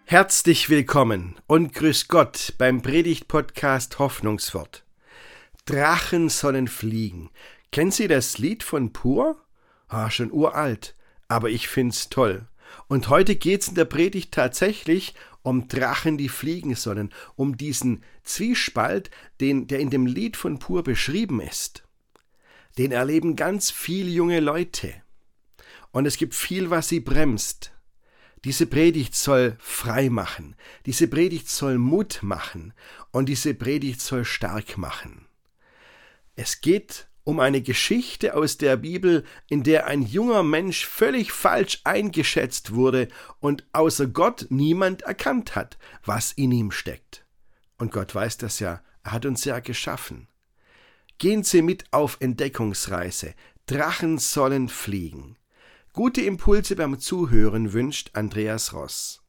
Herzlich willkommen und grüß Gott beim Predigt-Podcast Hoffnungswort. Drachen sollen fliegen. Kennen Sie das Lied von Pur? Schon uralt, aber ich find's toll. Und heute geht's in der Predigt tatsächlich um Drachen, die fliegen sollen, um diesen Zwiespalt, der in dem Lied von Pur beschrieben ist. Den erleben ganz viele junge Leute. Und es gibt viel, was sie bremst. Diese Predigt soll frei machen, diese Predigt soll Mut machen und diese Predigt soll stark machen. Es geht um eine Geschichte aus der Bibel, in der ein junger Mensch völlig falsch eingeschätzt wurde und außer Gott niemand erkannt hat, was in ihm steckt. Und Gott weiß das ja, er hat uns ja geschaffen. Gehen Sie mit auf Entdeckungsreise, Drachen sollen fliegen. Gute Impulse beim Zuhören wünscht Andreas Ross.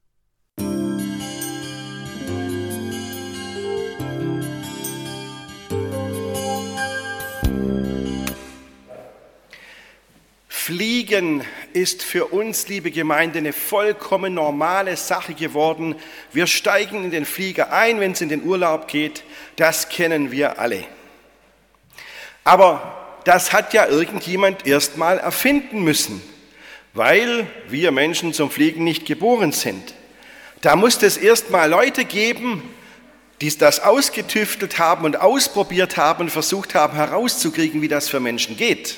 Fliegen ist für uns, liebe Gemeinde, eine vollkommen normale Sache geworden. Wir steigen in den Flieger ein, wenn es in den Urlaub geht. Das kennen wir alle. Aber das hat ja irgendjemand erst mal erfinden müssen, weil wir Menschen zum Fliegen nicht geboren sind. Da muss es erst mal Leute geben, die das ausgetüftelt haben und ausprobiert haben und versucht haben herauszukriegen, wie das für Menschen geht.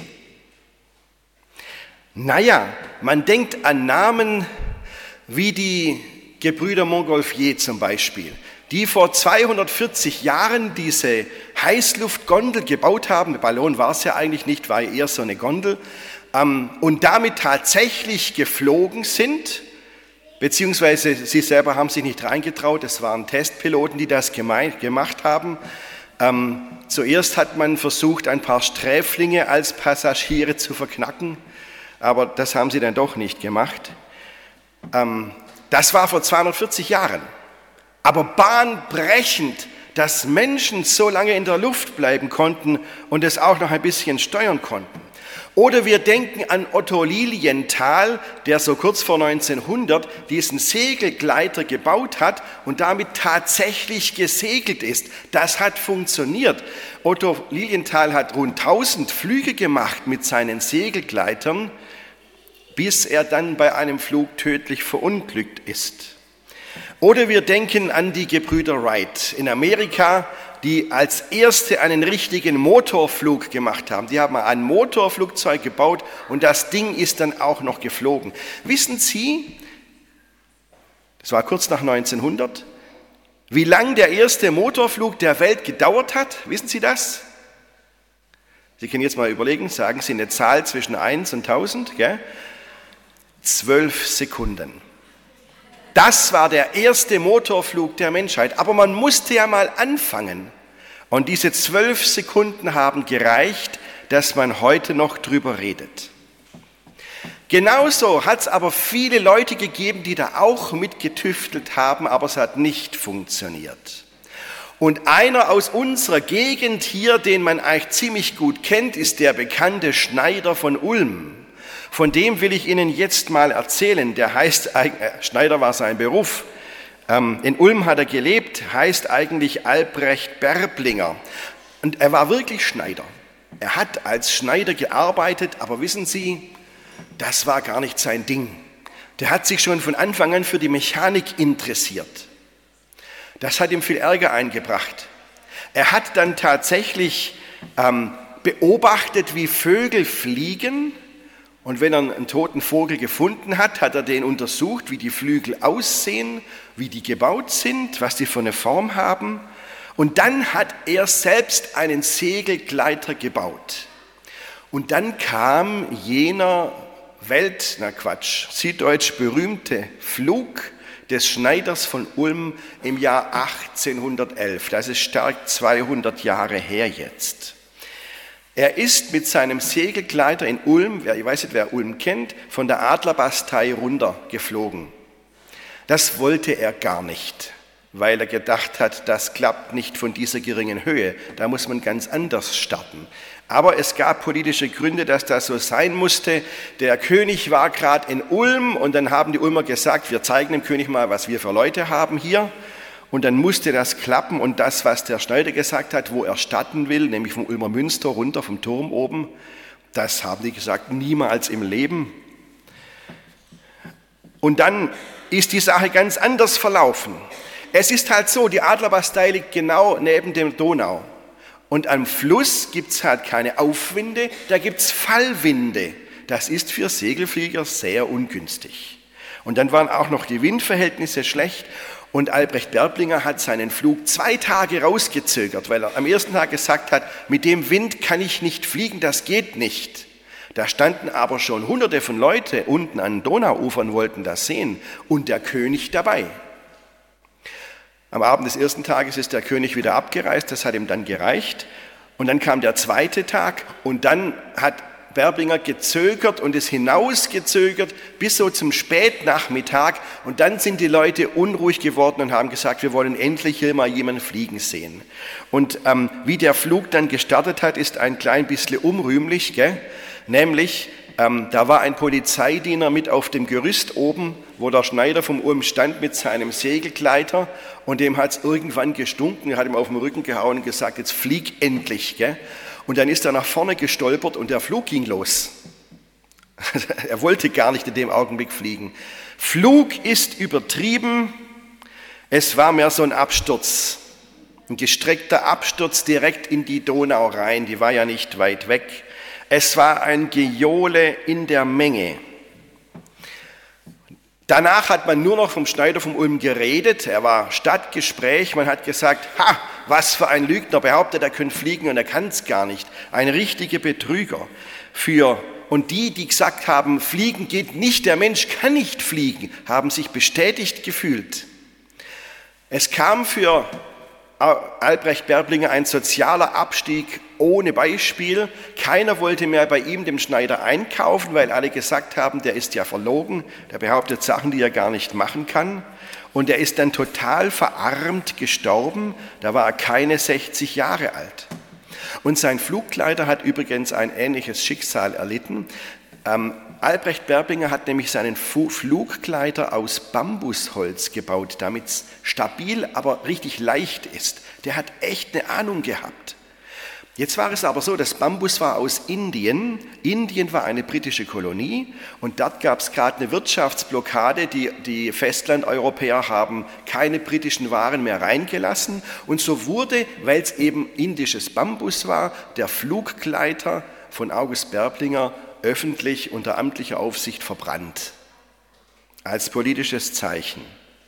Naja, man denkt an Namen wie die Gebrüder Montgolfier zum Beispiel, die vor 240 Jahren diese Heißluftgondel gebaut haben. Der Ballon war es ja eigentlich nicht, war eher so eine Gondel. Und damit tatsächlich geflogen sind, beziehungsweise sie selber haben sich nicht reingetraut, es waren Testpiloten, die das gemacht haben. Zuerst hat man versucht, ein paar Sträflinge als Passagiere zu verknacken, aber das haben sie dann doch nicht gemacht. Das war vor 240 Jahren, aber bahnbrechend, dass Menschen so lange in der Luft bleiben konnten und es auch noch ein bisschen steuern konnten. Oder wir denken an Otto Lilienthal, der so kurz vor 1900 diesen Segelgleiter gebaut hat und damit tatsächlich gesegelt ist. Das hat funktioniert. Otto Lilienthal hat rund 1000 Flüge gemacht mit seinen Segelgleitern, bis er dann bei einem Flug tödlich verunglückt ist. Oder wir denken an die Gebrüder Wright in Amerika, die als erste einen richtigen Motorflug gemacht haben. Die haben ein Motorflugzeug gebaut und das Ding ist dann auch noch geflogen. Wissen Sie, das war kurz nach 1900, wie lang der erste Motorflug der Welt gedauert hat? Wissen Sie das? Sie können jetzt mal überlegen, sagen Sie eine Zahl zwischen 1 und 1000, gell? 12 Sekunden. Das war der erste Motorflug der Menschheit. Aber man musste ja mal anfangen. Und diese 12 Sekunden haben gereicht, dass man heute noch drüber redet. Genauso hat es aber viele Leute gegeben, die da auch mitgetüftelt haben, aber es hat nicht funktioniert. Und einer aus unserer Gegend hier, den man eigentlich ziemlich gut kennt, ist der bekannte Schneider von Ulm. Von dem will ich Ihnen jetzt mal erzählen. Der heißt, Schneider war sein Beruf. In Ulm hat er gelebt, heißt eigentlich Albrecht Berblinger. Und er war wirklich Schneider. Er hat als Schneider gearbeitet, aber wissen Sie, das war gar nicht sein Ding. Der hat sich schon von Anfang an für die Mechanik interessiert. Das hat ihm viel Ärger eingebracht. Er hat dann tatsächlich beobachtet, wie Vögel fliegen. Und wenn er einen toten Vogel gefunden hat, hat er den untersucht, wie die Flügel aussehen, wie die gebaut sind, was die für eine Form haben. Und dann hat er selbst einen Segelgleiter gebaut. Und dann kam jener süddeutsch berühmte Flug des Schneiders von Ulm im Jahr 1811. Das ist stark 200 Jahre her jetzt. Er ist mit seinem Segelgleiter in Ulm, ich weiß nicht, wer Ulm kennt, von der Adlerbastei runtergeflogen. Das wollte er gar nicht. weil er gedacht hat, das klappt nicht von dieser geringen Höhe. Da muss man ganz anders starten. Aber es gab politische Gründe, dass das so sein musste. Der König war gerade in Ulm und dann haben die Ulmer gesagt, wir zeigen dem König mal, was wir für Leute haben hier. Und dann musste das klappen und das, was der Schneider gesagt hat, wo er starten will, nämlich vom Ulmer Münster runter, vom Turm oben, das haben die gesagt, niemals im Leben. Und dann ist die Sache ganz anders verlaufen. Es ist halt so, die Adlerbastei liegt genau neben dem Donau. Und am Fluss gibt es halt keine Aufwinde, da gibt es Fallwinde. Das ist für Segelflieger sehr ungünstig. Und dann waren auch noch die Windverhältnisse schlecht. Und Albrecht Berblinger hat seinen Flug 2 Tage rausgezögert, weil er am ersten Tag gesagt hat, mit dem Wind kann ich nicht fliegen, das geht nicht. Da standen aber schon Hunderte von Leuten unten an den Donauufern, wollten das sehen und der König dabei. Am Abend des ersten Tages ist der König wieder abgereist, das hat ihm dann gereicht. Und dann kam der zweite Tag und dann hat Berblinger gezögert und ist hinausgezögert bis so zum Spätnachmittag und dann sind die Leute unruhig geworden und haben gesagt, wir wollen endlich hier mal jemanden fliegen sehen. Und wie der Flug dann gestartet hat, ist ein klein bisschen unrühmlich, gell? Nämlich da war ein Polizeidiener mit auf dem Gerüst oben, wo der Schneider vom Ulm stand mit seinem Segelgleiter und dem hat es irgendwann gestunken, er hat ihm auf den Rücken gehauen und gesagt, jetzt flieg endlich, gell? Und dann ist er nach vorne gestolpert und der Flug ging los. Er wollte gar nicht in dem Augenblick fliegen. Flug ist übertrieben. Es war mehr so ein Absturz. Ein gestreckter Absturz direkt in die Donau rein. Die war ja nicht weit weg. Es war ein Gejohle in der Menge. Danach hat man nur noch vom Schneider vom Ulm geredet. Er war Stadtgespräch. Man hat gesagt, ha, was für ein Lügner, behauptet, er könnte fliegen und er kann es gar nicht. Ein richtiger Betrüger. Und die gesagt haben, fliegen geht nicht, der Mensch kann nicht fliegen, haben sich bestätigt gefühlt. Es kam für Albrecht Berblinger ein sozialer Abstieg ohne Beispiel. Keiner wollte mehr bei ihm, dem Schneider, einkaufen, weil alle gesagt haben, der ist ja verlogen, der behauptet Sachen, die er gar nicht machen kann. Und er ist dann total verarmt gestorben, da war er keine 60 Jahre alt. Und sein Flugleiter hat übrigens ein ähnliches Schicksal erlitten. Albrecht Berblinger hat nämlich seinen Fluggleiter aus Bambusholz gebaut, damit es stabil, aber richtig leicht ist. Der hat echt eine Ahnung gehabt. Jetzt war es aber so, das Bambus war aus Indien. Indien war eine britische Kolonie und dort gab es gerade eine Wirtschaftsblockade. Die Festlandeuropäer haben keine britischen Waren mehr reingelassen. Und so wurde, weil es eben indisches Bambus war, der Fluggleiter von August Berblinger öffentlich unter amtlicher Aufsicht verbrannt. Als politisches Zeichen.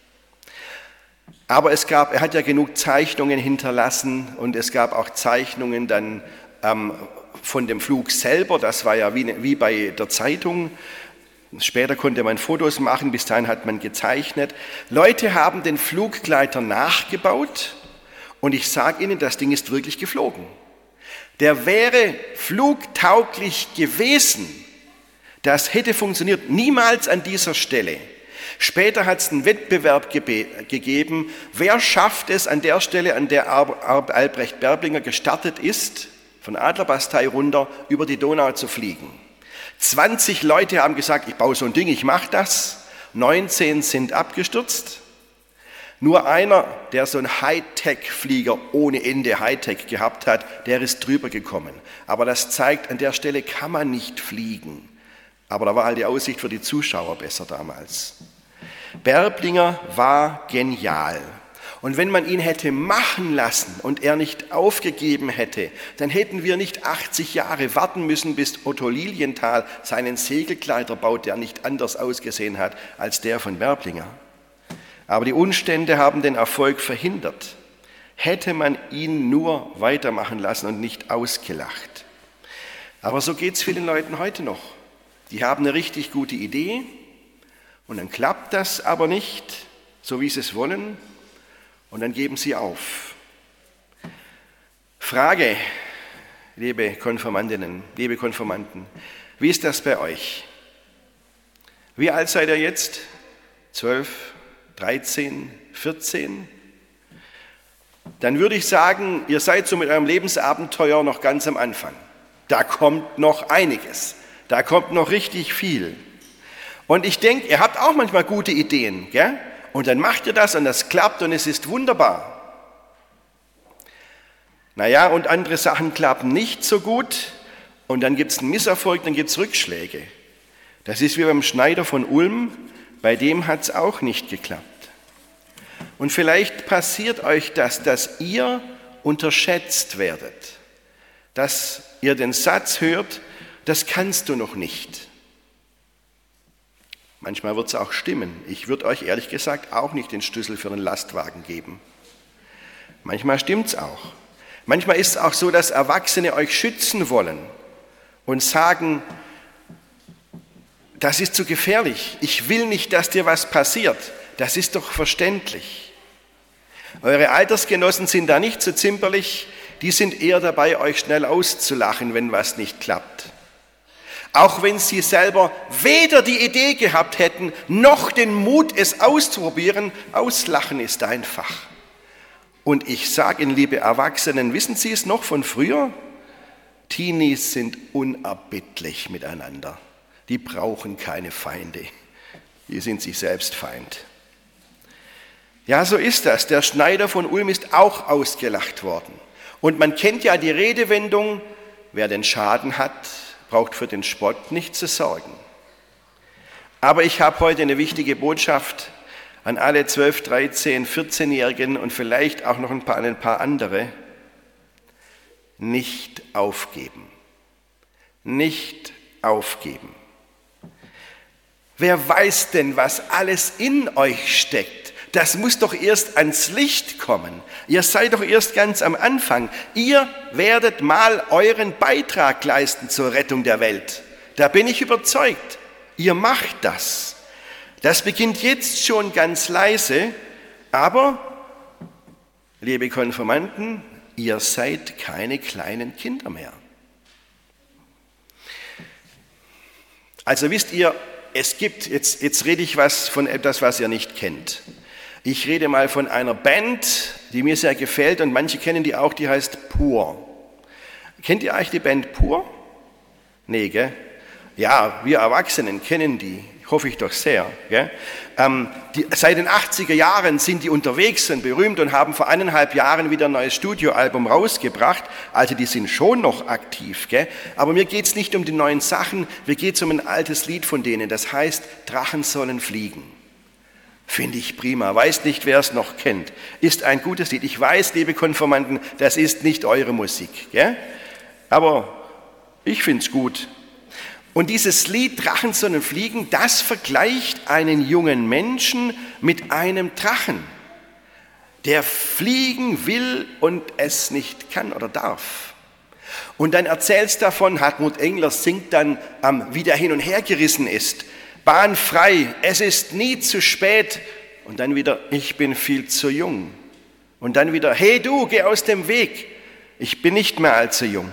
Aber er hat ja genug Zeichnungen hinterlassen und es gab auch Zeichnungen dann von dem Flug selber, das war ja wie bei der Zeitung. Später konnte man Fotos machen, bis dahin hat man gezeichnet. Leute haben den Fluggleiter nachgebaut und ich sage Ihnen, das Ding ist wirklich geflogen. Der wäre flugtauglich gewesen, das hätte funktioniert, niemals an dieser Stelle. Später hat es einen Wettbewerb gegeben, wer schafft es an der Stelle, an der Albrecht Berblinger gestartet ist, von Adlerbastei runter über die Donau zu fliegen. 20 Leute haben gesagt, ich baue so ein Ding, ich mache das. 19 sind abgestürzt. Nur einer, der so einen Hightech-Flieger ohne Ende Hightech gehabt hat, der ist drüber gekommen. Aber das zeigt, an der Stelle kann man nicht fliegen. Aber da war halt die Aussicht für die Zuschauer besser damals. Berblinger war genial. Und wenn man ihn hätte machen lassen und er nicht aufgegeben hätte, dann hätten wir nicht 80 Jahre warten müssen, bis Otto Lilienthal seinen Segelgleiter baut, der nicht anders ausgesehen hat als der von Berblinger. Aber die Umstände haben den Erfolg verhindert. Hätte man ihn nur weitermachen lassen und nicht ausgelacht. Aber so geht es vielen Leuten heute noch. Die haben eine richtig gute Idee und dann klappt das aber nicht, so wie sie es wollen, und dann geben sie auf. Frage, liebe Konfirmandinnen, liebe Konfirmanden, wie ist das bei euch? Wie alt seid ihr jetzt? 12, 13, 14? dann würde ich sagen, ihr seid so mit eurem Lebensabenteuer noch ganz am Anfang. Da kommt noch einiges, da kommt noch richtig viel. Und ich denke, ihr habt auch manchmal gute Ideen, gell? Und dann macht ihr das und das klappt und es ist wunderbar. Naja, und andere Sachen klappen nicht so gut und dann gibt es einen Misserfolg, dann gibt es Rückschläge. Das ist wie beim Schneider von Ulm, bei dem hat es auch nicht geklappt. Und vielleicht passiert euch das, dass ihr unterschätzt werdet, dass ihr den Satz hört, das kannst du noch nicht. Manchmal wird es auch stimmen. Ich würde euch ehrlich gesagt auch nicht den Schlüssel für einen Lastwagen geben. Manchmal stimmt es auch. Manchmal ist es auch so, dass Erwachsene euch schützen wollen und sagen, das ist zu gefährlich, ich will nicht, dass dir was passiert. Das ist doch verständlich. Eure Altersgenossen sind da nicht so zimperlich, die sind eher dabei, euch schnell auszulachen, wenn was nicht klappt. Auch wenn sie selber weder die Idee gehabt hätten, noch den Mut, es auszuprobieren, auslachen ist einfach. Und ich sage Ihnen, liebe Erwachsenen, wissen Sie es noch von früher? Teenies sind unerbittlich miteinander. Die brauchen keine Feinde. Die sind sich selbst Feind. Ja, so ist das. Der Schneider von Ulm ist auch ausgelacht worden. Und man kennt ja die Redewendung, wer den Schaden hat, braucht für den Spott nicht zu sorgen. Aber ich habe heute eine wichtige Botschaft an alle 12-, 13-, 14-Jährigen und vielleicht auch noch ein paar andere. Nicht aufgeben. Nicht aufgeben. Wer weiß denn, was alles in euch steckt? Das muss doch erst ans Licht kommen. Ihr seid doch erst ganz am Anfang. Ihr werdet mal euren Beitrag leisten zur Rettung der Welt. Da bin ich überzeugt. Ihr macht das. Das beginnt jetzt schon ganz leise, aber, liebe Konfirmanden, ihr seid keine kleinen Kinder mehr. Also wisst ihr, es gibt, jetzt rede ich von etwas, was ihr nicht kennt. Ich rede mal von einer Band, die mir sehr gefällt und manche kennen die auch, die heißt Pur. Kennt ihr eigentlich die Band Pur? Nee, gell? Ja, wir Erwachsenen kennen die, hoffe ich doch sehr. Gell? Seit den 80er Jahren sind die unterwegs und berühmt und haben vor 1,5 Jahren wieder ein neues Studioalbum rausgebracht. Also die sind schon noch aktiv. Gell? Aber mir geht es nicht um die neuen Sachen, mir geht es um ein altes Lied von denen, das heißt Drachen sollen fliegen. Finde ich prima, weiß nicht, wer es noch kennt. Ist ein gutes Lied. Ich weiß, liebe Konfirmanden, das ist nicht eure Musik. Gell? Aber ich finde es gut. Und dieses Lied Drachen sollen fliegen, das vergleicht einen jungen Menschen mit einem Drachen, der fliegen will und es nicht kann oder darf. Und dann erzählt es davon, Hartmut Engler singt dann, wie der hin und her gerissen ist. Bahn frei, es ist nie zu spät. Und dann wieder, ich bin viel zu jung. Und dann wieder, hey du, geh aus dem Weg. Ich bin nicht mehr allzu jung.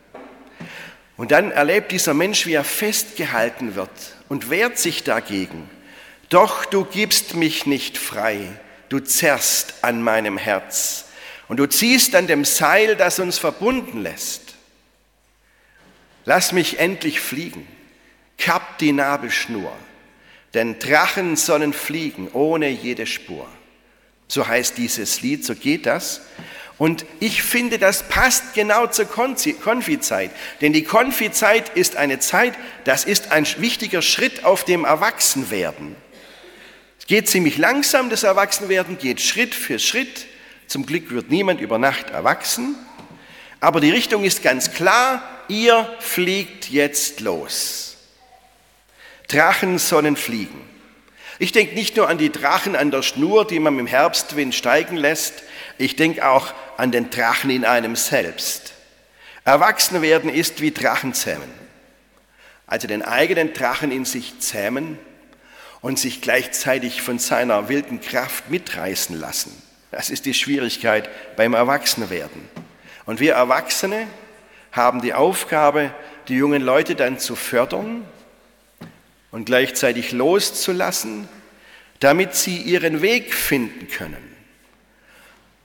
Und dann erlebt dieser Mensch, wie er festgehalten wird und wehrt sich dagegen. Doch du gibst mich nicht frei, du zerrst an meinem Herz und du ziehst an dem Seil, das uns verbunden lässt. Lass mich endlich fliegen, kapp die Nabelschnur, denn Drachen sollen fliegen ohne jede Spur. So heißt dieses Lied, so geht das. Und ich finde, das passt genau zur Konfizeit. Denn die Konfizeit ist eine Zeit, das ist ein wichtiger Schritt auf dem Erwachsenwerden. Es geht ziemlich langsam, das Erwachsenwerden geht Schritt für Schritt. Zum Glück wird niemand über Nacht erwachsen. Aber die Richtung ist ganz klar, ihr fliegt jetzt los. Drachen sollen fliegen. Ich denke nicht nur an die Drachen an der Schnur, die man im Herbstwind steigen lässt, ich denke auch an den Drachen in einem selbst. Erwachsenwerden ist wie Drachenzähmen. Also den eigenen Drachen in sich zähmen und sich gleichzeitig von seiner wilden Kraft mitreißen lassen. Das ist die Schwierigkeit beim Erwachsenwerden. Und wir Erwachsene haben die Aufgabe, die jungen Leute dann zu fördern und gleichzeitig loszulassen, damit sie ihren Weg finden können.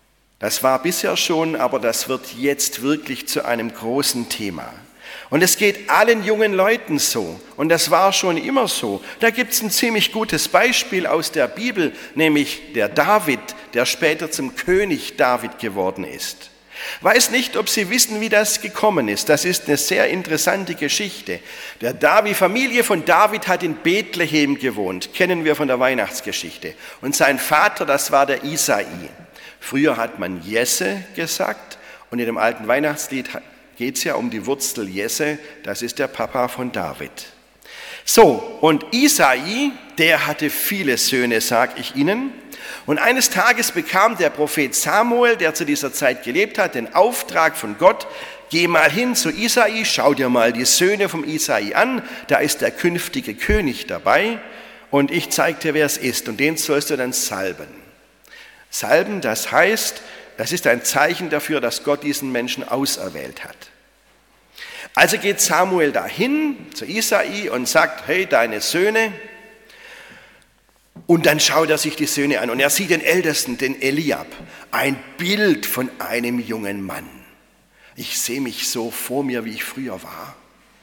Das war bisher schon, aber das wird jetzt wirklich zu einem großen Thema. Und es geht allen jungen Leuten so. Und das war schon immer so. Da gibt es ein ziemlich gutes Beispiel aus der Bibel, nämlich der David, der später zum König David geworden ist. Weiß nicht, ob Sie wissen, wie das gekommen ist. Das ist eine sehr interessante Geschichte. Die Familie von David hat in Bethlehem gewohnt, kennen wir von der Weihnachtsgeschichte. Und sein Vater, das war der Isai. Früher hat man Jesse gesagt und in dem alten Weihnachtslied geht es ja um die Wurzel Jesse, das ist der Papa von David. So, und Isai, der hatte viele Söhne, sag ich Ihnen. Und eines Tages bekam der Prophet Samuel, der zu dieser Zeit gelebt hat, den Auftrag von Gott, geh mal hin zu Isai, schau dir mal die Söhne vom Isai an, da ist der künftige König dabei und ich zeig dir, wer es ist und den sollst du dann salben. Salben, das heißt, das ist ein Zeichen dafür, dass Gott diesen Menschen auserwählt hat. Also geht Samuel dahin zu Isai und sagt, hey, deine Söhne. Und dann schaut er sich die Söhne an und er sieht den Ältesten, den Eliab, ein Bild von einem jungen Mann. Ich sehe mich so vor mir, wie ich früher war.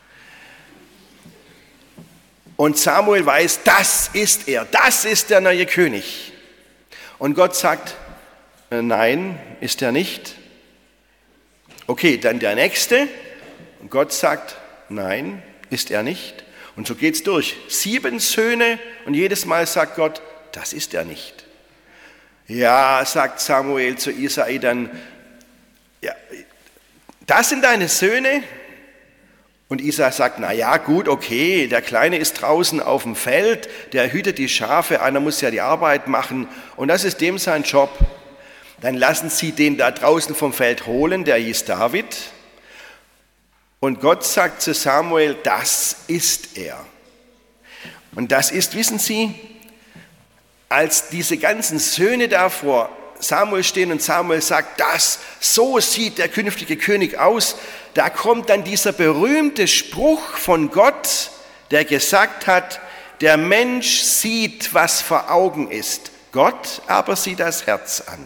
Und Samuel weiß, das ist er, das ist der neue König. Und Gott sagt, nein, ist er nicht. Okay, dann der Nächste. Und Gott sagt, nein, ist er nicht. Und so geht es durch. 7 Söhne und jedes Mal sagt Gott, das ist er nicht. Ja, sagt Samuel zu Isai dann, ja, das sind deine Söhne? Und Isai sagt, na ja, gut, okay, der Kleine ist draußen auf dem Feld, der hütet die Schafe, einer muss ja die Arbeit machen und das ist dem sein Job. Dann lassen sie den da draußen vom Feld holen, der hieß David. Und Gott sagt zu Samuel, das ist er. Und das ist, wissen Sie, als diese ganzen Söhne da vor Samuel stehen und Samuel sagt, so sieht der künftige König aus, da kommt dann dieser berühmte Spruch von Gott, der gesagt hat, der Mensch sieht, was vor Augen ist, Gott aber sieht das Herz an.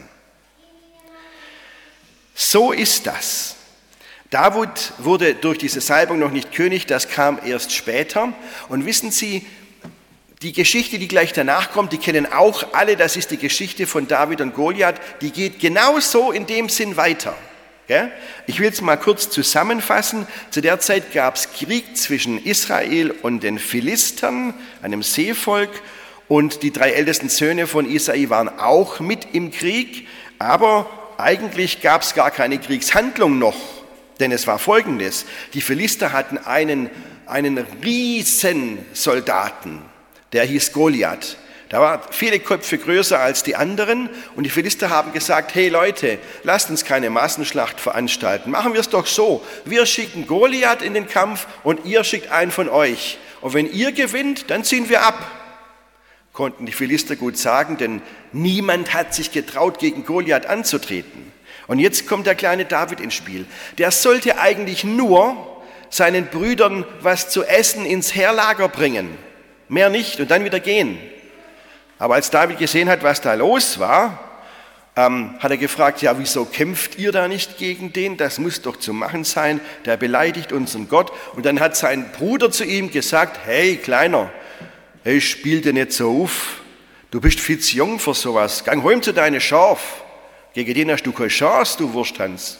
So ist das. David wurde durch diese Salbung noch nicht König, das kam erst später. Und wissen Sie, die Geschichte, die gleich danach kommt, die kennen auch alle, das ist die Geschichte von David und Goliath, die geht genauso in dem Sinn weiter. Ich will es mal kurz zusammenfassen. Zu der Zeit gab es Krieg zwischen Israel und den Philistern, einem Seevolk, und die 3 ältesten Söhne von Isai waren auch mit im Krieg, aber eigentlich gab es gar keine Kriegshandlung noch. Denn es war Folgendes, die Philister hatten einen riesen Soldaten, der hieß Goliath. Der war viele Köpfe größer als die anderen und die Philister haben gesagt, hey Leute, lasst uns keine Massenschlacht veranstalten, machen wir es doch so, wir schicken Goliath in den Kampf und ihr schickt einen von euch. Und wenn ihr gewinnt, dann ziehen wir ab. Konnten die Philister gut sagen, denn niemand hat sich getraut, gegen Goliath anzutreten. Und jetzt kommt der kleine David ins Spiel. Der sollte eigentlich nur seinen Brüdern was zu essen ins Heerlager bringen. Mehr nicht und dann wieder gehen. Aber als David gesehen hat, was da los war, hat er gefragt, ja, wieso kämpft ihr da nicht gegen den? Das muss doch zu machen sein. Der beleidigt unseren Gott. Und dann hat sein Bruder zu ihm gesagt, hey Kleiner, hey, spiel dir nicht so auf. Du bist viel zu jung für sowas. Gang heim zu deinen Schaf. Gegen den hast du keine Chance, du Wursthans.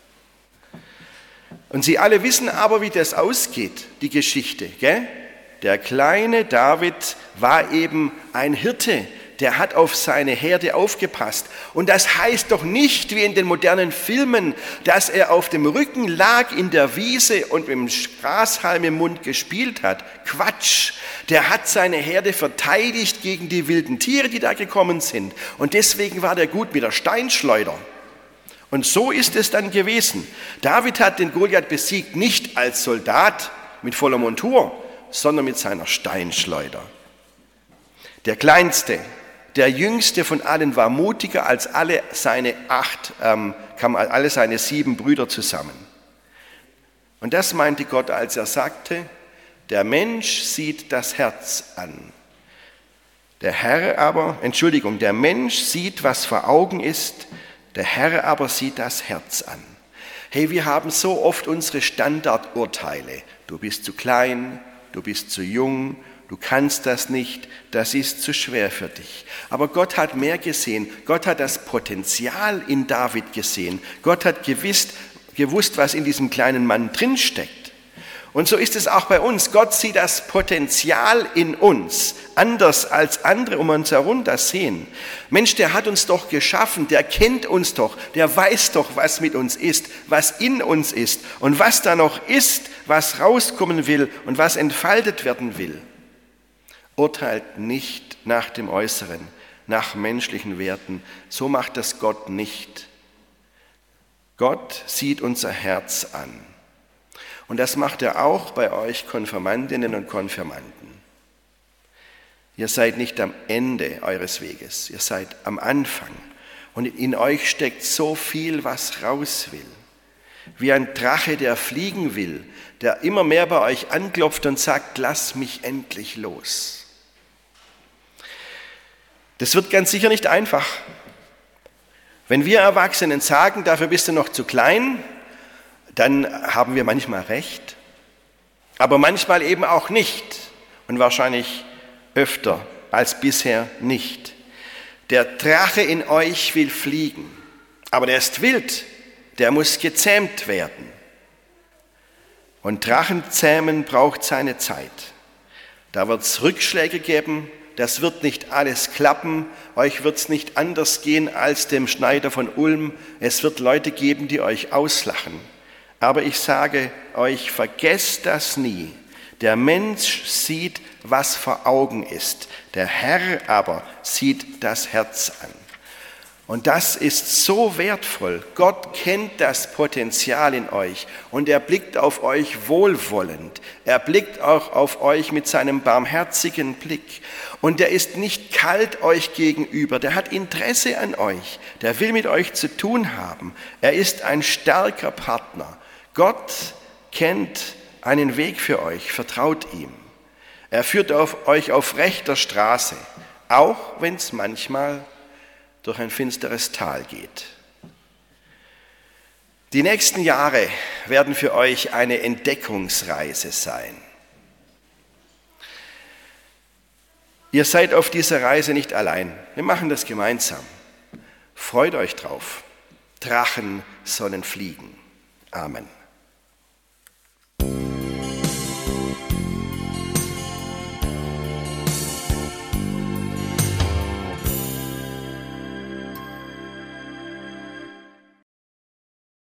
Und Sie alle wissen aber, wie das ausgeht, die Geschichte. Gell? Der kleine David war eben ein Hirte, der hat auf seine Herde aufgepasst. Und das heißt doch nicht, wie in den modernen Filmen, dass er auf dem Rücken lag in der Wiese und mit dem Grashalm im Mund gespielt hat. Quatsch! Der hat seine Herde verteidigt gegen die wilden Tiere, die da gekommen sind. Und deswegen war der gut mit der Steinschleuder. Und so ist es dann gewesen. David hat den Goliath besiegt, nicht als Soldat mit voller Montur, sondern mit seiner Steinschleuder. Der Kleinste, der Jüngste von allen war mutiger als alle seine 7 Brüder zusammen. Und das meinte Gott, als er sagte, der Mensch sieht das Herz an. Der Mensch sieht, was vor Augen ist, Der Herr aber sieht das Herz an. Hey, wir haben so oft unsere Standardurteile. Du bist zu klein, du bist zu jung, du kannst das nicht, das ist zu schwer für dich. Aber Gott hat mehr gesehen. Gott hat das Potenzial in David gesehen. Gott hat gewusst, was in diesem kleinen Mann drinsteckt. Und so ist es auch bei uns. Gott sieht das Potenzial in uns, anders als andere um uns herum das sehen. Mensch, der hat uns doch geschaffen, der kennt uns doch, der weiß doch, was mit uns ist, was in uns ist und was da noch ist, was rauskommen will und was entfaltet werden will. Urteilt nicht nach dem Äußeren, nach menschlichen Werten. So macht das Gott nicht. Gott sieht unser Herz an. Und das macht er auch bei euch Konfirmandinnen und Konfirmanden. Ihr seid nicht am Ende eures Weges, ihr seid am Anfang. Und in euch steckt so viel, was raus will. Wie ein Drache, der fliegen will, der immer mehr bei euch anklopft und sagt, lass mich endlich los. Das wird ganz sicher nicht einfach. Wenn wir Erwachsenen sagen, dafür bist du noch zu klein, dann haben wir manchmal recht, aber manchmal eben auch nicht und wahrscheinlich öfter als bisher nicht. Der Drache in euch will fliegen, aber der ist wild, der muss gezähmt werden. Und Drachenzähmen braucht seine Zeit. Da wird es Rückschläge geben, das wird nicht alles klappen, euch wird es nicht anders gehen als dem Schneider von Ulm, es wird Leute geben, die euch auslachen. Aber ich sage euch, vergesst das nie. Der Mensch sieht, was vor Augen ist. Der Herr aber sieht das Herz an. Und das ist so wertvoll. Gott kennt das Potenzial in euch und er blickt auf euch wohlwollend. Er blickt auch auf euch mit seinem barmherzigen Blick. Und er ist nicht kalt euch gegenüber, der hat Interesse an euch. Der will mit euch zu tun haben. Er ist ein starker Partner. Gott kennt einen Weg für euch, vertraut ihm. Er führt euch auf rechter Straße, auch wenn es manchmal durch ein finsteres Tal geht. Die nächsten Jahre werden für euch eine Entdeckungsreise sein. Ihr seid auf dieser Reise nicht allein. Wir machen das gemeinsam. Freut euch drauf. Drachen sollen fliegen. Amen.